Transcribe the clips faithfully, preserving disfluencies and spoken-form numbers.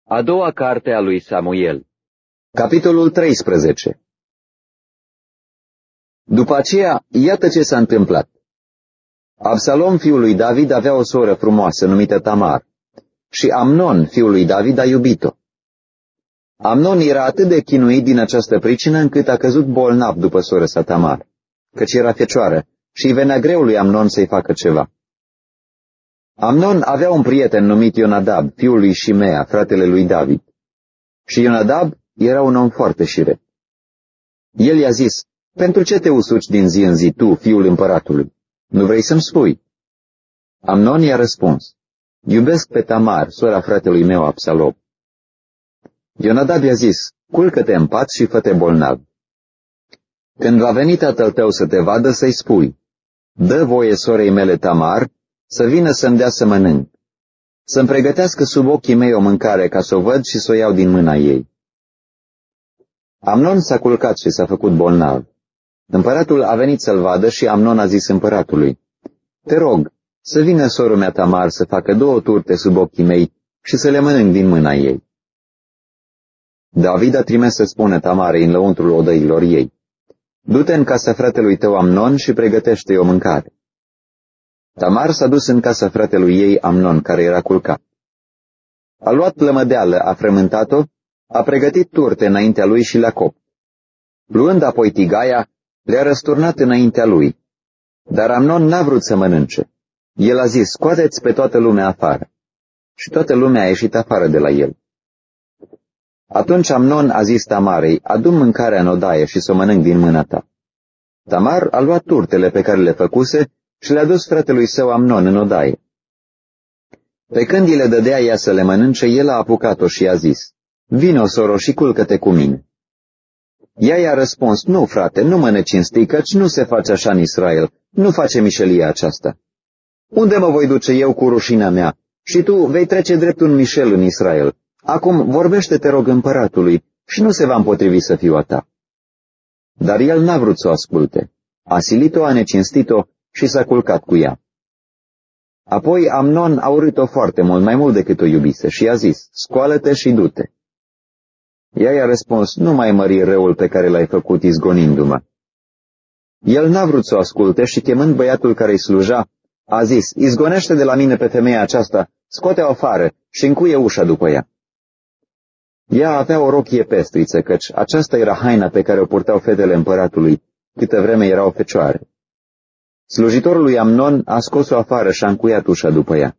A doua carte a lui Samuel. Capitolul treisprezece. După aceea, iată ce s-a întâmplat. Absalom, fiul lui David, avea o soră frumoasă numită Tamar și Amnon, fiul lui David, a iubit-o. Amnon era atât de chinuit din această pricină încât a căzut bolnav după soră sa Tamar, căci era fecioară și îi venea greu lui Amnon să-i facă ceva. Amnon avea un prieten numit Ionadab, fiul lui Shimea, fratele lui David. Și Ionadab era un om foarte șiret. El i-a zis: pentru ce te usuci din zi în zi tu, fiul împăratului? Nu vrei să-mi spui? Amnon i-a răspuns: iubesc pe Tamar, sora fratelui meu Absalom. Ionadab i-a zis: culcă-te în pat și fă-te bolnav. Când va veni tatăl tău să te vadă, să-i spui: dă voie sorei mele Tamar să vină să-mi dea să mănânc, să-mi pregătească sub ochii mei o mâncare ca să o văd și să o iau din mâna ei. Amnon s-a culcat și s-a făcut bolnav. Împăratul a venit să-l vadă și Amnon a zis împăratului: te rog să vină sora mea Tamar să facă două turte sub ochii mei și să le mănânc din mâna ei. David a trimis să spună Tamarei în lăuntrul odăilor ei: du-te în casa fratelui tău Amnon și pregătește-i o mâncare. Tamar s-a dus în casa fratelui ei Amnon, care era culcat. A luat plămădeală, a frământat-o, a pregătit turte înaintea lui și le-a copt. Luând apoi tigaia, le-a răsturnat înaintea lui. Dar Amnon n-a vrut să mănânce. El a zis: scoateți pe toată lumea afară. Și toată lumea a ieșit afară de la el. Atunci Amnon a zis Tamarei: adu-mi mâncarea în odaie și să o mănânc din mâna ta. Tamar a luat turtele pe care le făcuse și le-a dus fratelui său Amnon în odaie. Pe când îi le dădea ea să le mănânce, el a apucat-o și i-a zis: vino, soro, și culcă-te cu mine. Ea i-a răspuns: nu, frate, nu mă necinsti, căci nu se face așa în Israel, nu face mișelia aceasta. Unde mă voi duce eu cu rușinea mea? Și tu vei trece drept un mișel în Israel. Acum vorbește, te rog, împăratului, și nu se va împotrivi să fiu a ta. Dar el n-a vrut să o asculte. A silit-o, a necinstit-o și s-a culcat cu ea. Apoi Amnon a urât-o foarte mult, mai mult decât o iubise, și i-a zis: scoală-te și du-te. Ea i-a răspuns: nu mai mări răul pe care l-ai făcut izgonindu-mă. El n-a vrut să o asculte și, chemând băiatul care îi sluja, a zis: izgonește de la mine pe femeia aceasta, scoate-o afară și încuie ușa după ea. Ea avea o rochie pestriță, căci aceasta era haina pe care o purtau fetele împăratului, câtă vreme erau fecioare. Slujitorul lui Amnon a scos-o afară și a încuiat ușa după ea.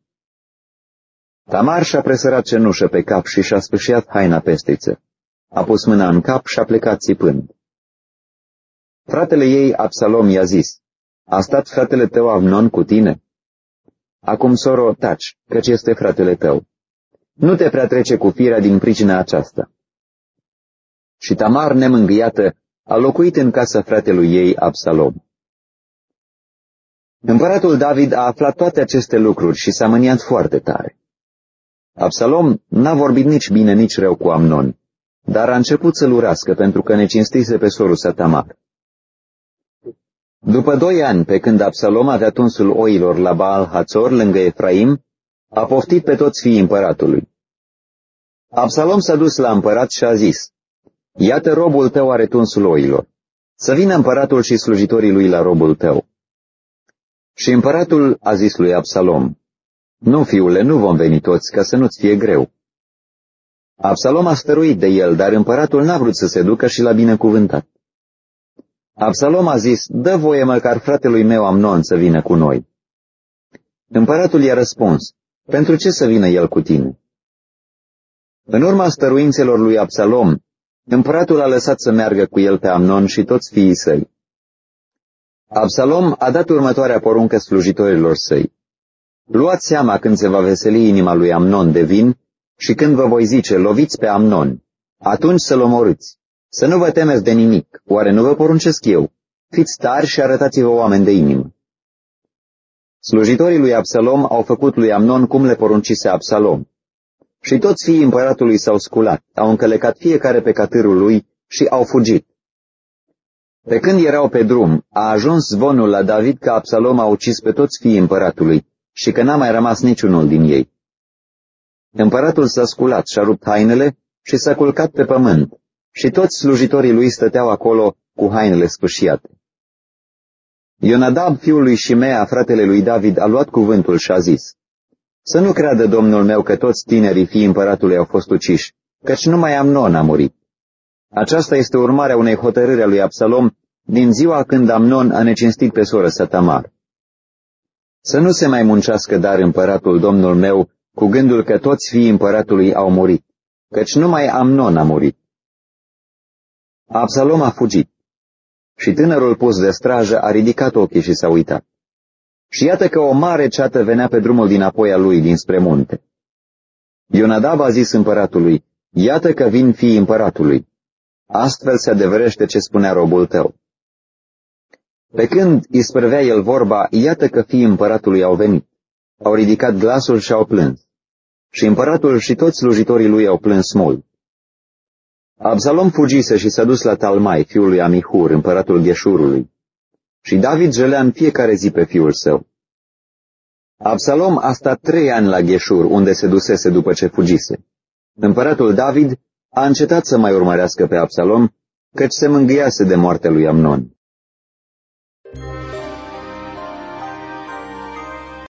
Tamar și-a presărat cenușă pe cap și și-a spâșiat haina pestriță. A pus mâna în cap și a plecat țipând. Fratele ei, Absalom, i-a zis: a stat fratele tău Amnon cu tine? Acum, soro, taci, căci este fratele tău. Nu te prea trece cu firea din pricina aceasta. Și Tamar, nemângâiată, a locuit în casa fratelui ei, Absalom. Împăratul David a aflat toate aceste lucruri și s-a mâniat foarte tare. Absalom n-a vorbit nici bine, nici rău cu Amnon, dar a început să-l urască pentru că necinstise pe sorul sa Tamar. După doi ani, pe când Absalom avea tunsul oilor la Baal Hațor, lângă Efraim, a poftit pe toți fiii împăratului. Absalom s-a dus la împărat și a zis: iată, robul tău are tunsul oilor. Să vină împăratul și slujitorii lui la robul tău. Și împăratul a zis lui Absalom: nu, fiule, nu vom veni toți, ca să nu-ți fie greu. Absalom a stăruit de el, dar împăratul n-a vrut să se ducă și l-a binecuvântat. Absalom a zis: dă voie măcar fratelui meu Amnon să vină cu noi. Împăratul i-a răspuns: pentru ce să vină el cu tine? În urma stăruințelor lui Absalom, împăratul a lăsat să meargă cu el pe Amnon și toți fiii săi. Absalom a dat următoarea poruncă slujitorilor săi: luați seama când se va veseli inima lui Amnon de vin și când vă voi zice: loviți pe Amnon, atunci să-l omorâți. Să nu vă temeți de nimic, oare nu vă poruncesc eu? Fiți tari și arătați-vă oameni de inimă. Slujitorii lui Absalom au făcut lui Amnon cum le poruncise Absalom. Și toți fiii împăratului s-au sculat, au încălecat fiecare pe catârul lui și au fugit. Pe când erau pe drum, a ajuns zvonul la David că Absalom a ucis pe toți fiii împăratului și că n-a mai rămas niciunul din ei. Împăratul s-a sculat și-a rupt hainele și s-a culcat pe pământ, și toți slujitorii lui stăteau acolo cu hainele sfâșiate. Ionadab, fiul lui Shimea, fratele lui David, a luat cuvântul și a zis: Să nu creadă domnul meu că toți tinerii fii împăratului au fost uciși, căci numai Amnon a murit. Aceasta este urmarea unei hotărâri a lui Absalom din ziua când Amnon a necinstit pe soră sa Tamar. Să nu se mai muncească dar împăratul domnul meu cu gândul că toți fiii împăratului au murit, căci numai Amnon a murit. Absalom a fugit și tânărul pus de strajă a ridicat ochii și s-a uitat. Și iată că o mare ceată venea pe drumul dinapoi al lui dinspre munte. Ionadab a zis împăratului: Iată că vin fiii împăratului. Astfel se adeverește ce spunea robul tău. Pe când isprăvea el vorba, iată că fiii împăratului au venit. Au ridicat glasul și au plâns. Și împăratul și toți slujitorii lui au plâns mult. Absalom fugise și s-a dus la Talmai, fiul lui Amihur, împăratul Gheșurului. Și David jelea în fiecare zi pe fiul său. Absalom a stat trei ani la Gheșur, unde se dusese după ce fugise. Împăratul David a încetat să mai urmărească pe Absalom, căci se mângâiase de moartea lui Amnon.